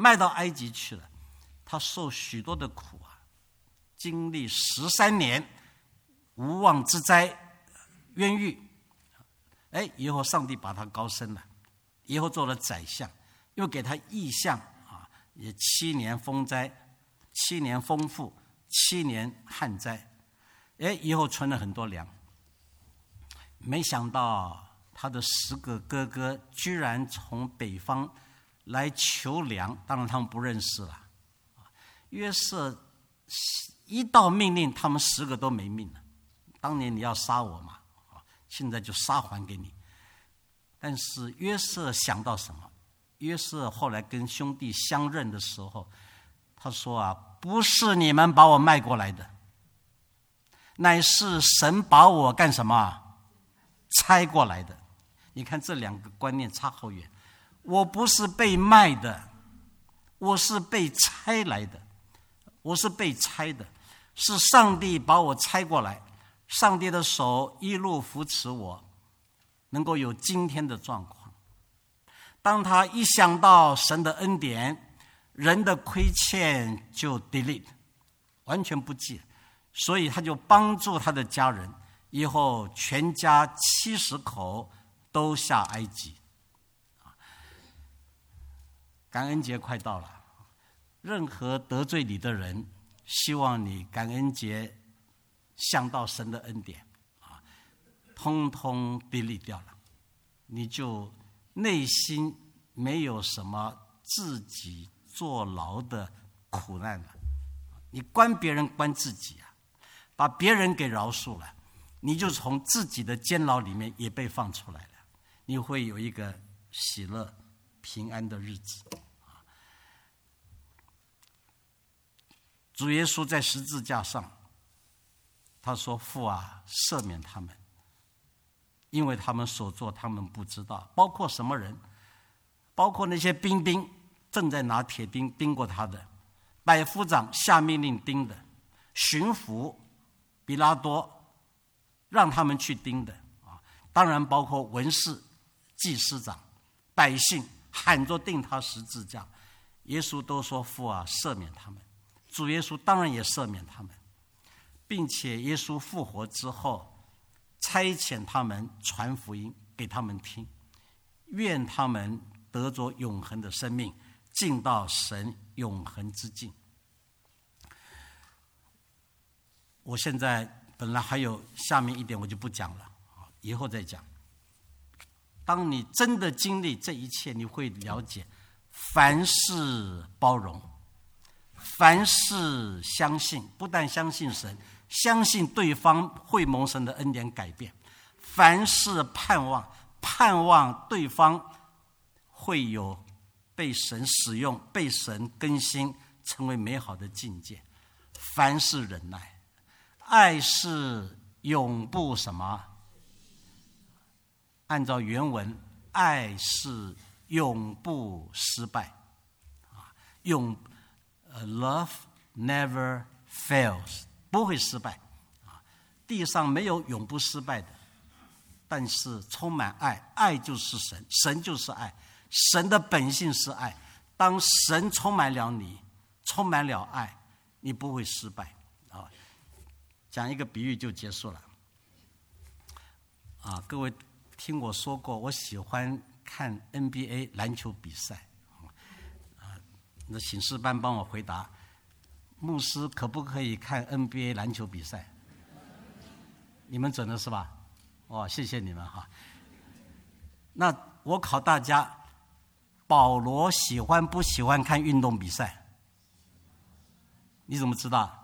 他受许多的苦啊，经历13年无妄之灾，冤狱。以后上帝把他高升了，以后做了宰相，又给他异象啊，也7年风灾，7年丰富，7年旱灾。以后存了很多粮。没想到他的10个哥哥居然从北方来求粮，当然他们不认识了。约瑟一道命令，他们10个都没命了。当年你要杀我嘛，现在就杀还给你。但是约瑟想到什么？约瑟后来跟兄弟相认的时候，他说啊，不是你们把我卖过来的，乃是神把我干什么？拆过来的。你看这2个观念差好远。我不是被卖的，我是被拆来的，我是被拆的，是上帝把我拆过来，上帝的手一路扶持我，能够有今天的状况。当他一想到神的恩典，人的亏欠就 delete， 完全不记，所以他就帮助他的家人，以后全家70口都下埃及。感恩节快到了，任何得罪你的人，希望你感恩节想到神的恩典通通 delete 掉了，你就内心没有什么自己坐牢的苦难了。你关别人关自己啊，把别人给饶恕了，你就从自己的监牢里面也被放出来了，你会有一个喜乐平安的日子。主耶稣在十字架上，他说：父啊，赦免他们，因为他们所做他们不知道。包括什么人？包括那些兵正在拿铁钉钉过他的，百夫长下命令钉的，巡抚比拉多让他们去钉的当然包括文士、祭司长、百姓喊着钉他十字架。耶稣都说：父啊，赦免他们。主耶稣当然也赦免他们，并且耶稣复活之后，差遣他们传福音给他们听，愿他们得着永恒的生命，进到神永恒之境。我现在本来还有下面一点，我就不讲了，以后再讲。 当你真的经历这一切，你会了解，凡事包容，凡事相信，不但相信神，相信对方会蒙神的恩典改变，凡事盼望，盼望对方会有被神使用，被神更新，成为美好的境界。凡事忍耐，爱是永不什么？按照原文，爱是永不失败。Love never fails， 不会失败。地上没有永不失败的，但是充满爱，爱就是神，神就是爱，神的本性是爱。当神充满了你，充满了爱，你不会失败。讲一个比喻就结束了。各位听我说过，我喜欢看 NBA 篮球比赛。那请示班帮我回答，牧师可不可以看 NBA 篮球比赛？你们准的是吧？谢谢你们哈。那我考大家，保罗喜欢不喜欢看运动比赛？你怎么知道？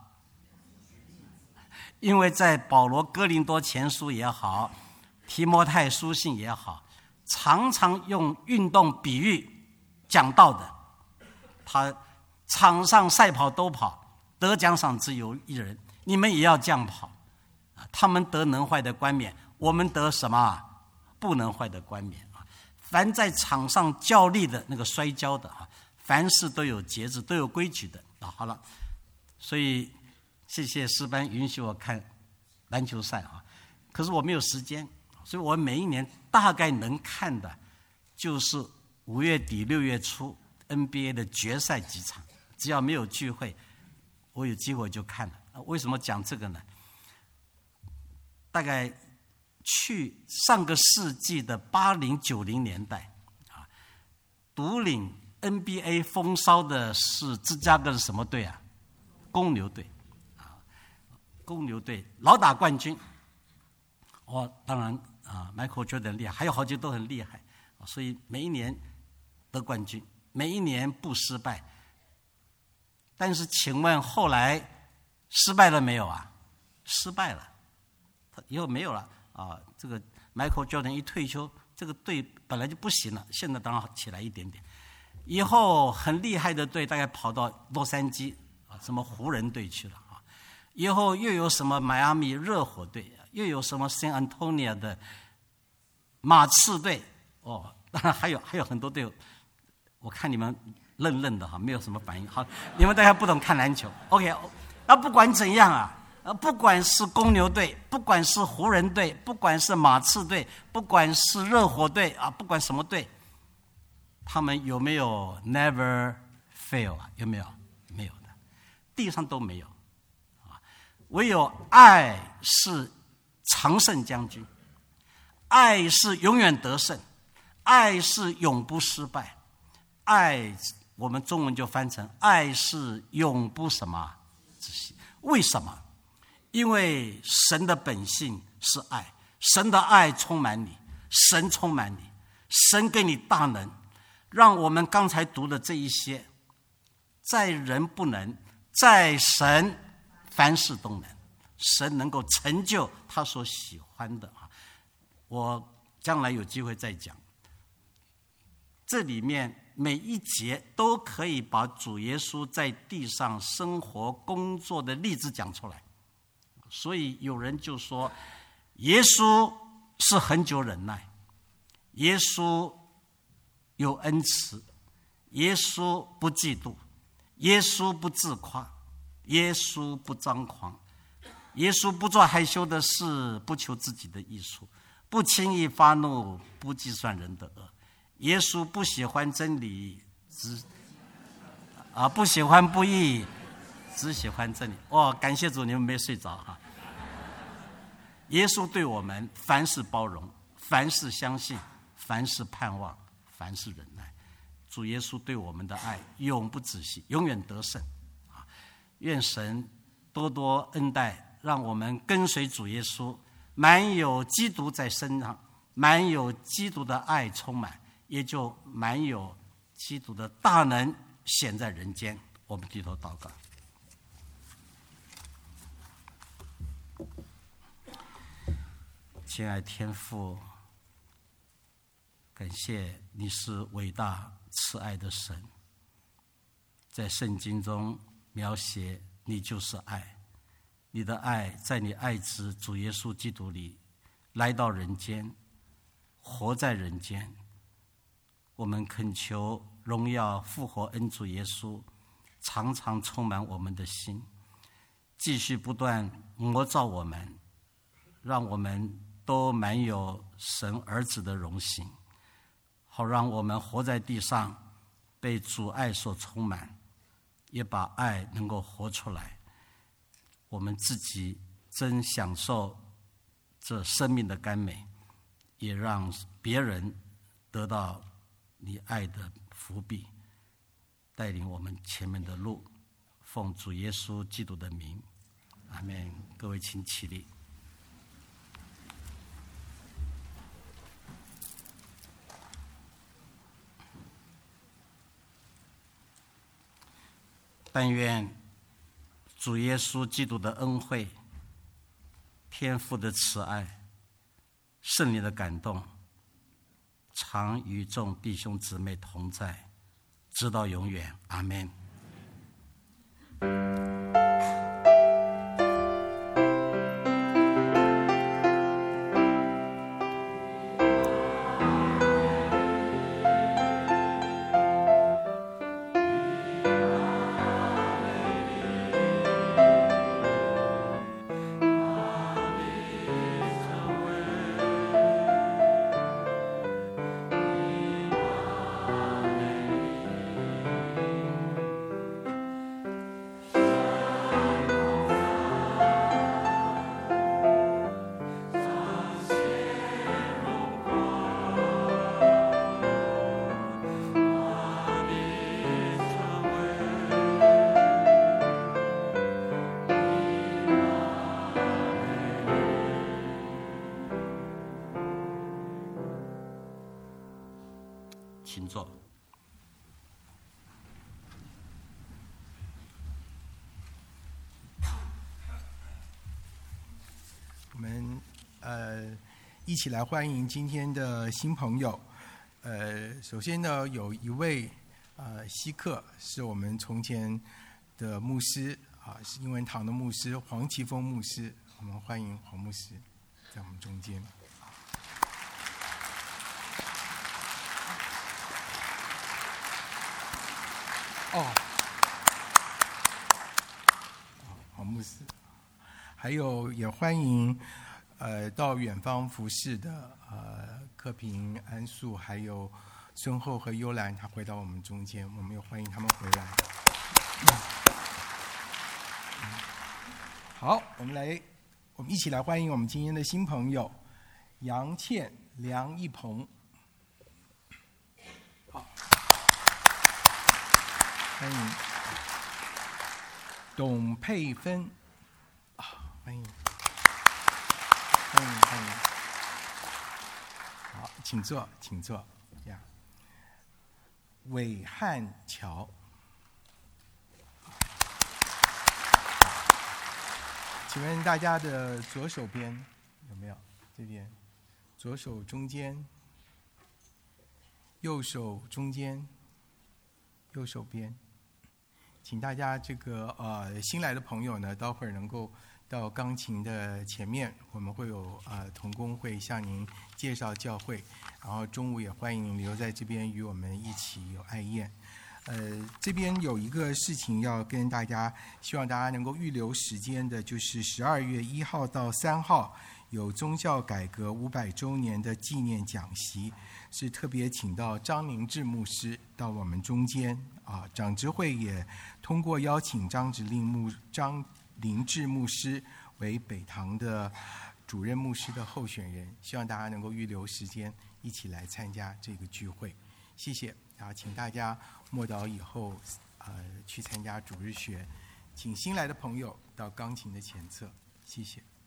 因为在保罗哥林多前书也好，提摩太书信也好，常常用运动比喻讲道的。他场上赛跑都跑，得奖赏只有一人，你们也要这样跑。他们得能坏的冠冕，我们得什么？不能坏的冠冕。凡在场上较力的那个摔跤的，凡事都有节制，都有规矩的。好了，所以谢谢诗班允许我看篮球赛可是我没有时间，所以我每一年大概能看的就是5月底6月初 NBA 的决赛几场，只要没有聚会，我有机会就看了。为什么讲这个呢？大概上个世纪的80、90年代独领 NBA 风骚的是芝加哥的什么队啊？公牛队。公牛队老打冠军。当然Michael Jordan 厉害，还有好几个都很厉害，所以每一年得冠军，每一年不失败。但是请问后来失败了没有啊？失败了，以后没有了这个 Michael Jordan 一退休，这个队本来就不行了，现在当然起来一点点。以后很厉害的队大概跑到洛杉矶什么湖人队去了以后又有什么迈阿密热火队，又有什么 San Antonio 的马刺队当然还有很多队，我看你们愣愣的没有什么反应。好，你们大家不懂看篮球 ，OK。不管怎样不管是公牛队，不管是湖人队，不管是马刺队，不管是热火队不管什么队，他们有没有 never fail 有没有？没有的，地上都没有唯有爱是常胜将军，爱是永远得胜，爱是永不失败，爱我们中文就翻成爱是永不什么止息。为什么？因为神的本性是爱，神的爱充满你，神充满你，神给你大能，让我们刚才读的这一些，在人不能，在神凡事都能，神能够成就他所喜欢的我将来有机会再讲。这里面每一节都可以把主耶稣在地上生活工作的例子讲出来。所以有人就说，耶稣是恒久忍耐，耶稣有恩慈，耶稣不嫉妒，耶稣不自夸，耶稣不张狂，耶稣不做害羞的事，不求自己的益处，不轻易发怒，不计算人的恶。耶稣不喜欢真理，不喜欢不义，只喜欢真理。感谢主，你们没睡着耶稣对我们凡事包容，凡事相信，凡事盼望，凡事忍耐。主耶稣对我们的爱永不止息，永远得胜愿神多多恩待，让我们跟随主耶稣，满有基督在身上， 满有基督的爱充满，也就满有基督的大能显在人间。我们低头祷告。亲爱天父，感谢你是伟大慈爱的神，在圣经中描写你就是爱，你的爱在你爱子主耶稣基督里来到人间，活在人间。我们恳求荣耀复活恩主耶稣常常充满我们的心，继续不断磨造我们，让我们都满有神儿子的荣幸，好让我们活在地上被主爱所充满，也把爱能够活出来。我们自己真享受这生命的甘美，也让别人得到你爱的福庇，带领我们前面的路。奉主耶稣基督的名，阿们。各位请起立。但愿主耶稣基督的恩惠、天父的慈爱、圣灵的感动，常与众弟兄姊妹同在，直到永远。阿们。请坐。 我们一起来欢迎今天的新朋友。首先呢，有一位稀客，是我们从前的牧师是英文堂的牧师黄奇峰牧师。我们欢迎黄牧师在我们中间。黄牧师，还有也欢迎到远方服侍的柯平、安素，还有孙厚和幽兰，他回到我们中间，我们也欢迎他们回来。好，我们一起来欢迎我们今天的新朋友杨倩、梁一鹏。好，欢迎董佩芬，欢迎，欢迎，欢迎。好，请坐，请坐。呀，韦汉桥，请问大家的左手边有没有？这边，左手中间，右手中间，右手边。请大家这个新来的朋友呢，待会儿能够到钢琴的前面，我们会有同工会向您介绍教会，然后中午也欢迎您留在这边与我们一起有爱宴。这边有一个事情要跟大家，希望大家能够预留时间的，就是12月1号到3号有宗教改革500周年的纪念讲习，是特别请到张明志牧师到我们中间长执会也通过邀请张灵志牧师为北堂的主任牧师的候选人，希望大家能够预留时间一起来参加这个聚会。谢谢。请大家默祷以后去参加主日学，请新来的朋友到钢琴的前侧，谢谢。